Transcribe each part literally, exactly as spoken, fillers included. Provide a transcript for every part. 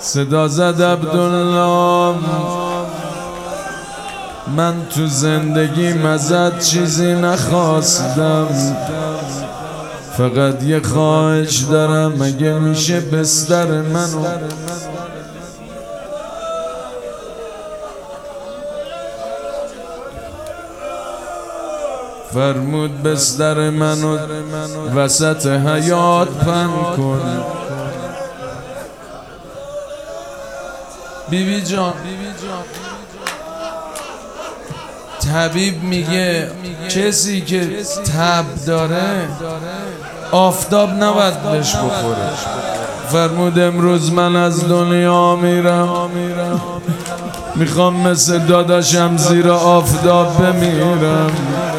صدا زد عبدالله من تو زندگی ازت چیزی نخواستم، فقط یه خواهش دارم اگه میشه بستر منو فرمود بستر منو وسط حیات پن کن. بیبی جان طبیب میگه کسی که تب داره آفتاب نباید بهش بخوره. فرمود امروز من از دنیا میرم، میخوام مثل داداشم زیر آفتاب بمیرم.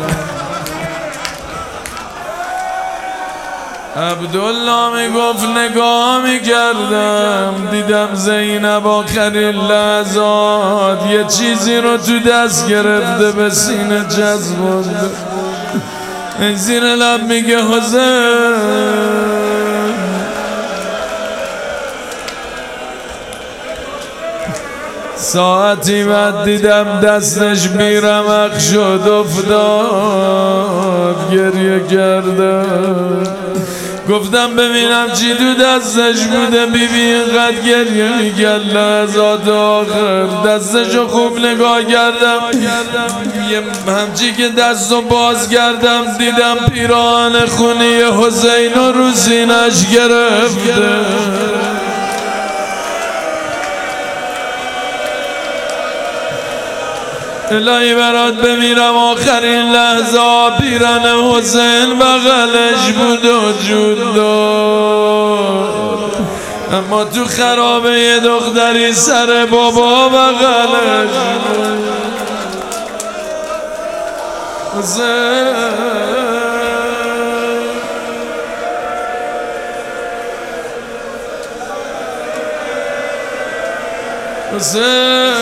عبدالله میگفت نگاه میکردم دیدم زینب آخرین لحظات یه چیزی رو تو دست گرفته به سینه جذبونده. زیر لب میگه حسین. ساعتی بعد دیدم دستش بیرمق شد افتاد گریه کرده. گفتم ببینم چی تو دستش بوده. بیبی اینقدر گریه میکرد لحظات آخر. دستشو خوب نگاه کردم یه همچی که دستو باز کردم دیدم پیراهن خونی حسین رو سینش گرفته. الهی برات بمیرم آخرین لحظه پیرن حسین بغلش بود و جود داد، اما تو خرابه یه دختری سر بابا بغلش بود. حسین حسین